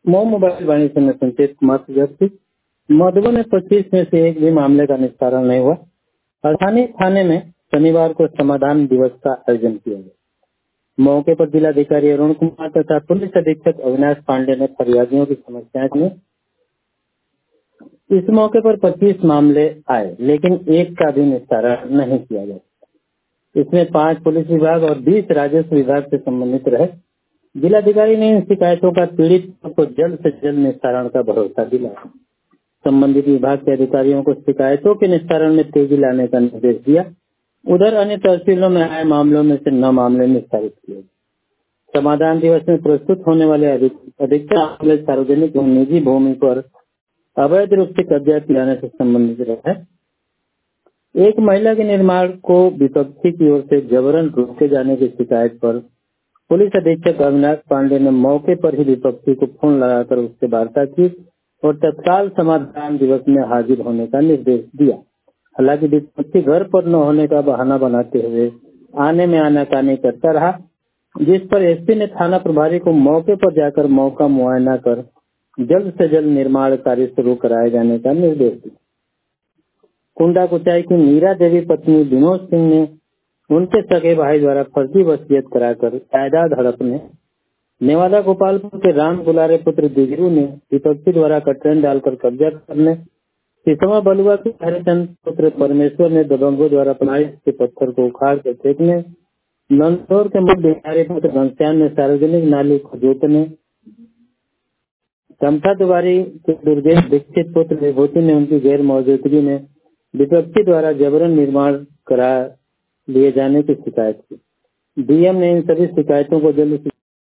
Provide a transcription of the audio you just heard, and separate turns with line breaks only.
Mau mobile वाणिज्य में संकेत कुमार से मधुबन में 25 में से एक भी मामले का निस्तारण नहीं हुआ। स्थानीय थाने में शनिवार को समाधान दिवस का आयोजन किया गया। मौके पर जिलाधिकारी अरुण कुमार तथा पुलिस अधीक्षक अविनाश पांडे ने फरियादियों की समस्याएं सुनी। इस मौके पर 25 मामले आए, लेकिन एक का भी निस्तारण नहीं किया गया। इसमें 5 पुलिस विभाग और 20 राजस्व विभाग से संबंधित रहे। जिलाधिकारी ने इन शिकायतों का पीड़ितों को जल्द से जल्द निस्तारण का भरोसा दिलाया। संबंधित विभाग के अधिकारियों को शिकायतों के निस्तारण में तेजी लाने का निर्देश दिया। उधर अन्य तहसीलों में आए मामलों में से 9 मामले निस्तारित किए। समाधान दिवस में प्रस्तुत होने वाले अधिकतर मामले सार्वजनिक और निजी भूमि पर अवैध रूप से कब्जा किए से संबंधित रहे। एक महिला के निर्माण को विपक्षी की ओर से जबरन रोके जाने की शिकायत पर पुलिस अधीक्षक अविनाश पांडे ने मौके पर ही विपक्षी को फोन लगाकर उससे वार्ता की और तत्काल समाधान दिवस में हाजिर होने का निर्देश दिया। हालांकि विपक्षी घर पर न होने का बहाना बनाते हुए आने में आनाकानी करता रहा, जिस पर एसपी ने थाना प्रभारी को मौके पर जाकर मौका मुआयना कर जल्द से जल्द निर्माण कार्य शुरू कराए जाने का निर्देश दिया। कुंडा कुचाई की मीरा देवी पत्नी विनोद सिंह ने उनके सगे भाई द्वारा फर्जी वसीयत कराकर जायदाद हड़पने, नेवादा गोपालपुर के राम गुलारे पुत्र दिगरू ने विपक्षी द्वारा कटरन डालकर कब्जा करने, सिसवा बलुआ के हरिचंद पुत्र परमेश्वर ने दबंगों द्वारा प्लाइस के पत्थर को उखाड़ कर फेंकने, नंदौर के मुख्य बिहारी पुत्र घनश्याम ने सार्वजनिक नाली को जोतने, समता दुआरी के दुर्गेश दीक्षित पुत्र विभूति ने उनकी गैर मौजूदगी में विपक्षी द्वारा जबरन निर्माण करा लिए जाने की शिकायत की। डीएम ने इन सभी शिकायतों को जल्द